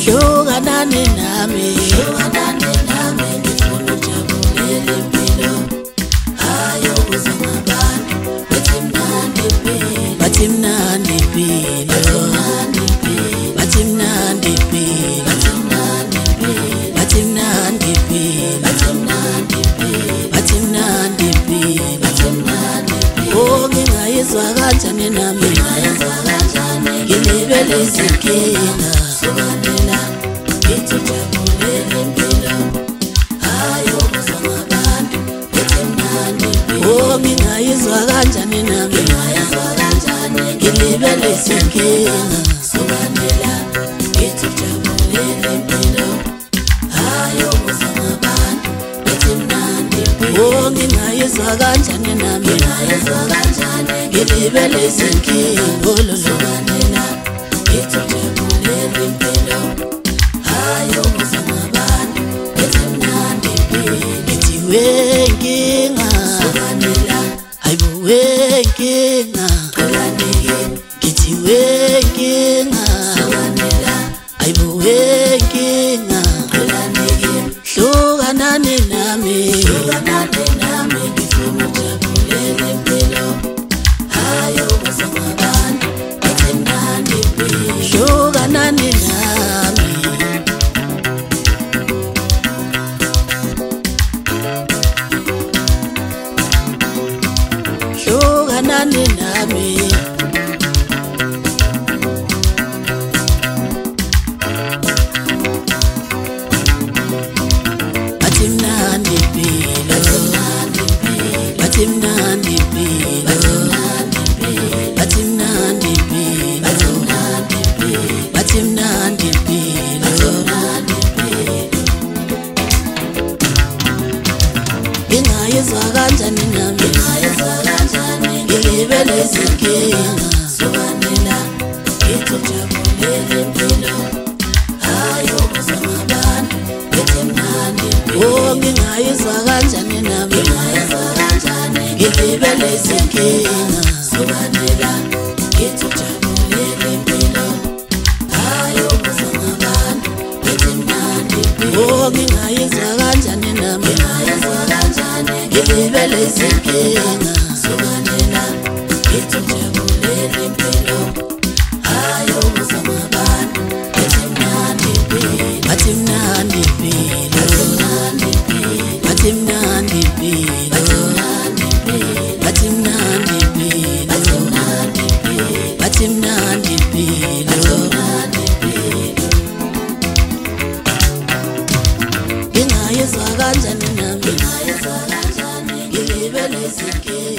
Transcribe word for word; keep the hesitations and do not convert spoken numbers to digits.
hlukanani nami hlukanani nami ngifuna ujabulela impilo hayo kuze ngabantu bathi mnandi impilo bathi mnandi impilo bathi mnandi impilo bathi mnandi impilo bathi mnandi impilo bathi mnandi impilo bathi mnandi impilo oh ngingayizwa kanjani nami ngingayizwa kanjani ngilibele izinkinga sokanela ngithi ujabulela impilo hayo kuze ngabantu bathi mnandi impilo oh ngingayizwa kanjani nami ngingayizwa kanjani ngilibele izinkinga sokanela ngithi ujabulela impilo hayo kuze ngabantu bathi mnandi impilo oh ngingayizwa kanjani nami ngingayizwa kanjani ngilibele izinkinga sokanela ngithi ujabulela impilo hayo kuze ngabantu bathi mnandi impilo ngithi wenkinga sokanela hayibo wenkinga ngithi wenkinga sokanela hayibo wenkinga hlukanani nami hlukanani nami ngifuna ujabulela impilo hayo kuze ngabantu bathi mnandi impilo hlukanani nami hlukanani nami bathi mnandi impilo bathi mnandi impilo bathi mnandi impilo bathi mnandi impilo ngingayizwa kanjani nami ngingayizwa kanjani ngilibele izinkinga sokanela ngithi ujabulela impilo hayo kuze ngabantu bathi mnandi impilo oh ngingayizwa kanjani nami ngingayizwa kanjani ngilibele izinkinga sokanela ngithi ujabulela impilo hayo kuze ngabantu bathi mnandi impilo oh ngingayizwa kanjani nami ngingayizwa kanjani ngilibele izinkinga sokanela ngithi ujabulela impilo hayo kuze ngabantu bathi mnandi impilo bathi mnandi impilo bathi mnandi impilo bathi mnandi impilo bathi mnandi impilo ngingayizwa kanjani nami ngingayizwa kanjani ngilibele izinkinga